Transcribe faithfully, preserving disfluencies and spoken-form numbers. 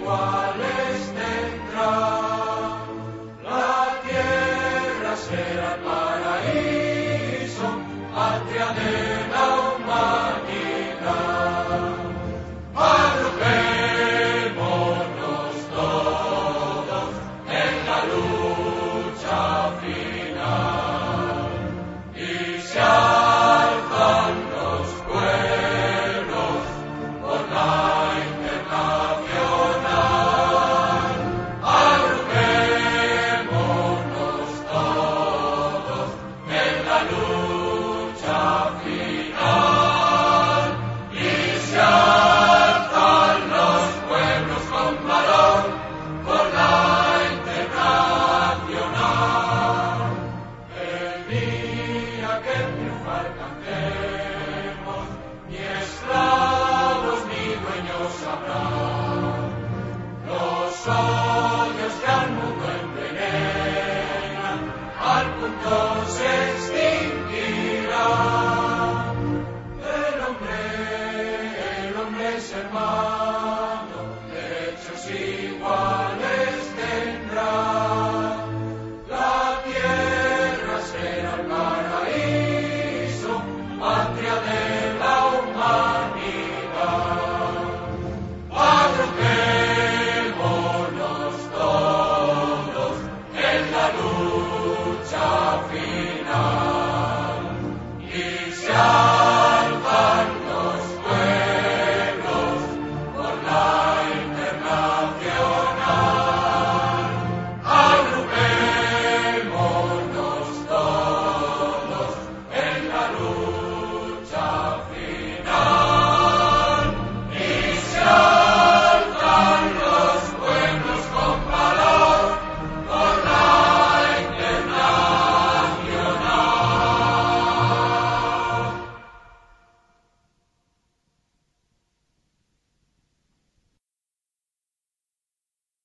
iguales tendrá. La tierra será el paraíso, patria de la humanidad. Agrupémonos todos en la lucha final y se alzan los pueblos por la internacional. Agrupémonos todos en la lucha final y se alzan los pueblos con valor por la internacional. El día que triunfar cantemos, ni esclavos ni dueños habrá. Los odios que al mundo envenenan, al punto se extinguirán. El hombre, el hombre es hermano, de hecho sí.